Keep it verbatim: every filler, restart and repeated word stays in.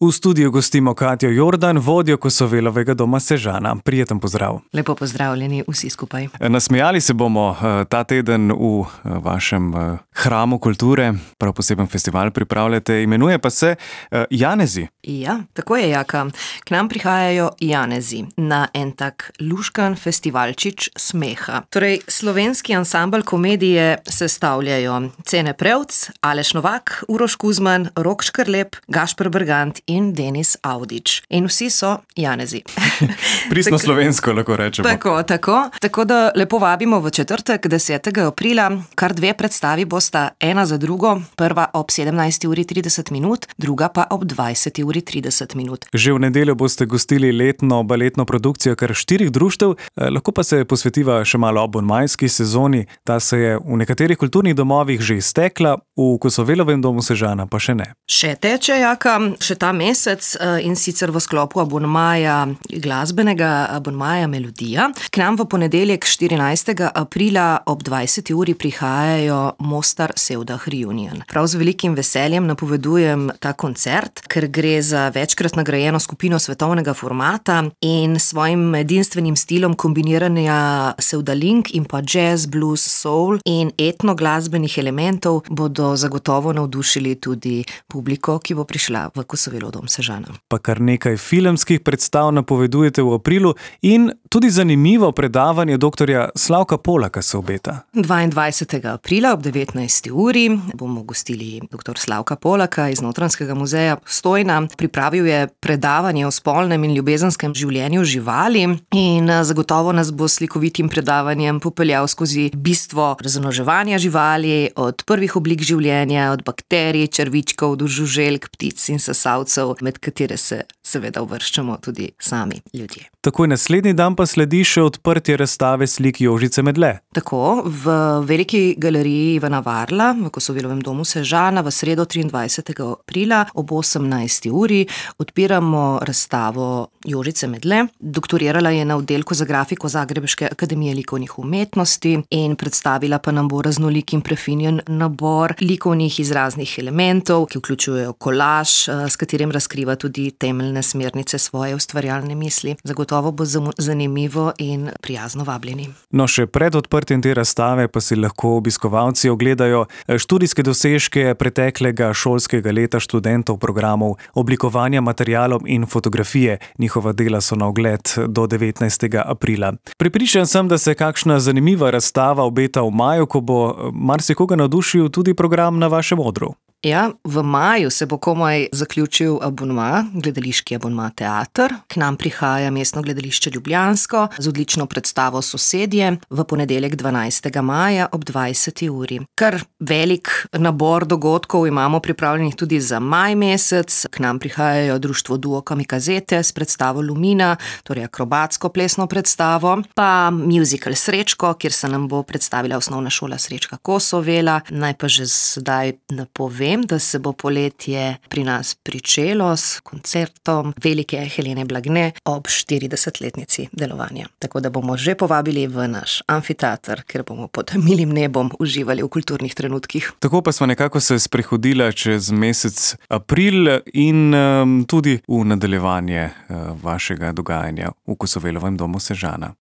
V studiu gostimo Katjo Jordan, vodjo Kosovelovega doma Sežana. Prijeten pozdrav. Lepo pozdravljeni vsi skupaj. Nasmejali se bomo ta teden v vašem hramu kulture, prav poseben festival pripravljate, imenuje pa se Janezi. Ja, tako je, Jaka. K nam prihajajo Janezi na en tak luškan festivalčič smeha. Torej, slovenski ansambel komedije sestavljajo Cene Prevc, Aleš Novak, Uroš Kuzman, Rok Škrlep, Gašper Bergant in Denis Avdić. In vsi so Janezi. Pristno slovensko, lahko rečemo. Tako, tako. Tako da lepo vabimo v četrtek, desetega aprila, kar dve predstavi bosta ena za drugo, prva ob sedemnajsti uri trideset minut, druga pa ob dvajseti uri trideset minut. Že v nedeljo boste gostili letno baletno produkcijo kar štirih društev, lahko pa se posvetiva še malo abonmajski sezoni. Ta se je v nekaterih kulturnih domovih že iztekla, v Kosovelovem domu Sežana pa še ne. Še teče, Jaka, še ta mesec, in sicer v sklopu abonmaja, glasbenega abonmaja Melodija. K nam v ponedeljek štirinajstega aprila ob dvajseti uri prihajajo Mostar Sevdah Reunion. Prav z velikim veseljem napovedujem ta koncert, ker gre za večkrat nagrajeno skupino svetovnega formata in svojim edinstvenim stilom kombiniranja sevdalink in pa jazz, blues, soul in etno glasbenih elementov bodo zagotovo navdušili tudi publiko, ki bo prišla v Kosovelov dom Sežana. Pa kar nekaj filmskih predstav napovedujete v aprilu in tudi zanimivo predavanje doktorja Slavka Polaka se obeta. dvaindvajsetega aprila ob devetnajsti uri bomo gostili doktor Slavka Polaka iz Notranjskega muzeja Postojna. Pripravil je predavanje o spolnem in ljubezenskem življenju živali in zagotovo nas bo s slikovitim predavanjem popeljal skozi bistvo razmnoževanja živali, od prvih oblik življenja, od bakterij, črvičkov do žuželk, ptic in sesalcev, med katere se seveda uvrščamo tudi sami ljudje. Takoj naslednji dan pa sledi še odprtje razstave slik Jožice Medle. Tako, v veliki galeriji Ivana Varla v Kosovelovem domu Sežana v sredo triindvajsetega aprila ob osemnajsti uri odpiramo razstavo Jožice Medle. Doktorirala je na oddelku za grafiko Zagrebške akademije likovnih umetnosti in predstavila pa nam bo raznolik in prefinjen nabor likovnih izraznih elementov, ki vključujejo kolaž, s katerim razkriva tudi temeljne smernice svoje ustvarjalne misli. Zagotovo bo zanimivo in prijazno vabljeni. No, še pred odprtjem te razstave pa si lahko obiskovalci ogledajo študijske dosežke preteklega šolskega leta študentov programov oblikovanja materialov in fotografije. Njihova dela so na ogled do devetnajstega aprila. Prepričan sem, da se kakšna zanimiva razstava obeta v maju, ko bo marsikoga navdušil tudi program na vašem odru. Ja, v maju se bo komaj zaključil abonma, gledališki abonma Teater. K nam prihaja Mestno gledališče Ljubljansko z odlično predstavo Sosedje v ponedeljek dvanajstega maja ob dvajseti uri. Kar velik nabor dogodkov imamo pripravljenih tudi za maj mesec. K nam prihajajo društvo Duo Kamikazete s predstavo Lumina, torej akrobatsko plesno predstavo, pa musical Srečko, kjer se nam bo predstavila osnovna šola Srečka Kosovela. Naj pa že zdaj napovem, da se bo poletje pri nas pričelo s koncertom velike Helene Blagne ob štiridesetletnici delovanja. Tako da bomo že povabili v naš amfiteater, ker bomo pod milim nebom uživali v kulturnih trenutkih. Tako pa smo nekako se sprehodila čez mesec april in um, tudi v nadaljevanje uh, vašega dogajanja v Kosovelovem domu Sežana.